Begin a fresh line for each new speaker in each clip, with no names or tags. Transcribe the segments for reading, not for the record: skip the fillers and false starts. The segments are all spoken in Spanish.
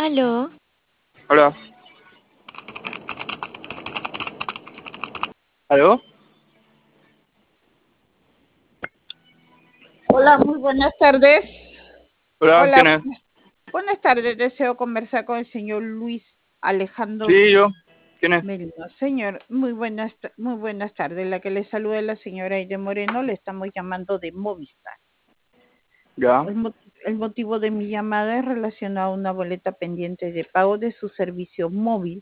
Aló,
Hola. ¿Aló?
Hola, muy buenas tardes.
Hola,
Hola,
¿quién es?
buenas tardes. Deseo conversar con el señor Luis Alejandro
Sí, yo. ¿Quién es?
Merino. Señor, muy buenas tardes. La que le saluda es la señora Aide Moreno. Le estamos llamando de Movistar.
Ya.
El motivo de mi llamada es relacionado a una boleta pendiente de pago de su servicio móvil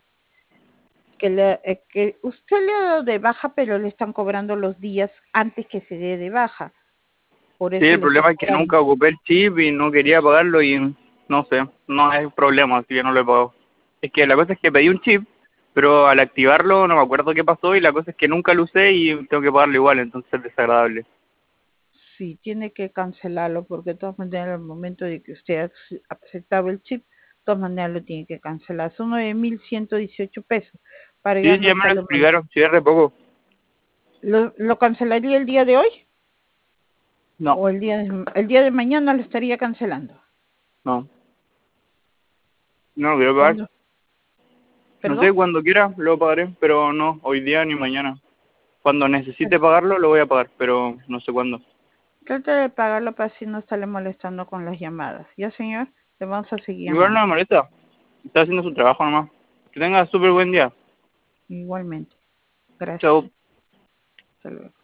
que usted le ha dado de baja, pero le están cobrando los días antes que se dé de baja. Por
Sí,
eso
el
le están
problema es que
cobrando.
nunca ocupé el chip y no quería pagarlo y no sé, no es un problema, así que no lo he pagado. Es que la cosa es que pedí un chip, pero al activarlo no me acuerdo qué pasó y la cosa es que nunca lo usé y tengo que pagarlo igual, entonces es desagradable.
Sí, tiene que cancelarlo porque de todas maneras al momento de que usted ha aceptado el chip, de todas maneras lo tiene que cancelar. Son 9.118 pesos para ya
Sí,
no
ya me lo
estarle molestando.
explicaron, sí, es re poco.
¿Lo cancelaría el día de hoy?
No,
¿O el día de mañana lo estaría cancelando?
no, no lo quiero pagar.
¿Cuándo?
No sé,
¿Perdón?
cuando quiera lo pagaré, pero no, hoy día ni mañana. Cuando necesite pagarlo lo voy a pagar, pero no sé cuándo.
Trate de pagarlo para así no estarle molestando con las llamadas. ¿Ya, señor? Le vamos a seguir
Igual no
llamando.
me molesta. Está haciendo su trabajo nomás. Que tenga súper buen día.
Igualmente. Gracias.
Chao.
Hasta luego.